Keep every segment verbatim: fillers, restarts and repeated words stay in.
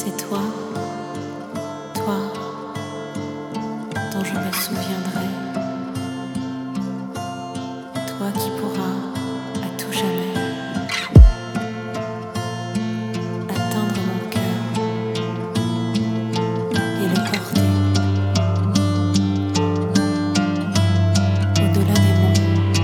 C'est toi, toi, dont je me souviendrai. Toi qui pourras, à tout jamais, atteindre mon cœur et le porter au-delà des mondes.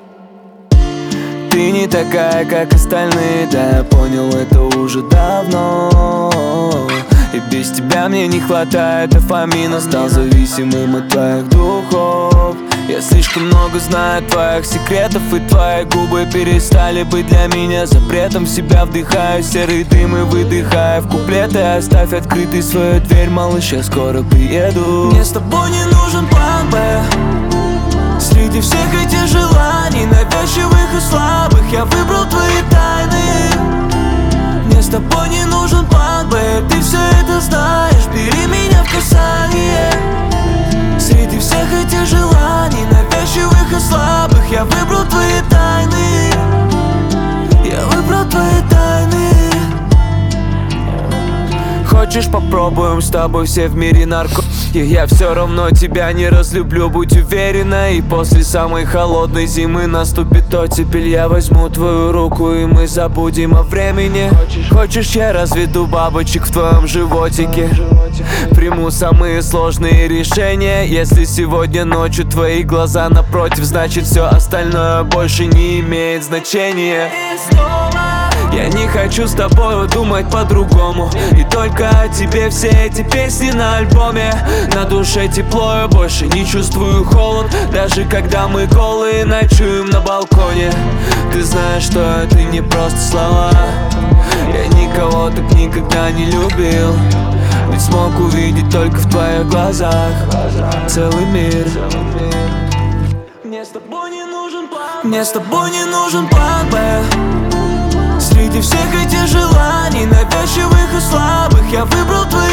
Ты не такая, как остальные, да, я понял это уже давно. И без тебя мне не хватает дофамина. Стал зависимым от твоих духов. Я слишком много знаю твоих секретов, и твои губы перестали быть для меня запретом. В себя вдыхаю серый дым и выдыхаю в куплеты. Оставь открытой свою дверь, малыш, я скоро приеду. Мне с тобой не нужен план Б. Среди всех этих желаний, навязчивых и слабых, я выбрал твои тайны. Мне с тобой не нужен план Б, ты все это знаешь, бери меня в касание. Среди всех этих желаний, навязчивых и слабых, я выбрал твои тайны. Я выбрал твои тайны. Хочешь, попробуем с тобой все в мире наркотики? Я все равно тебя не разлюблю, будь уверена. И после самой холодной зимы наступит оттепель. Я возьму твою руку, и мы забудем о времени. Хочешь, я разведу бабочек в твоем животике? Приму самые сложные решения. Если сегодня ночью твои глаза напротив, значит все остальное больше не имеет значения. Я не хочу с тобой думать по-другому, и только о тебе все эти песни на альбоме. На душе тепло, я больше не чувствую холод, даже когда мы голые ночуем на балконе. Ты знаешь, что это не просто слова. Я никого так никогда не любил, ведь смог увидеть только в твоих глазах целый мир. Мне с тобой не нужен план, мне с тобой не нужен план Б. Среди всех этих желаний, навязчивых и слабых, я выбрал твои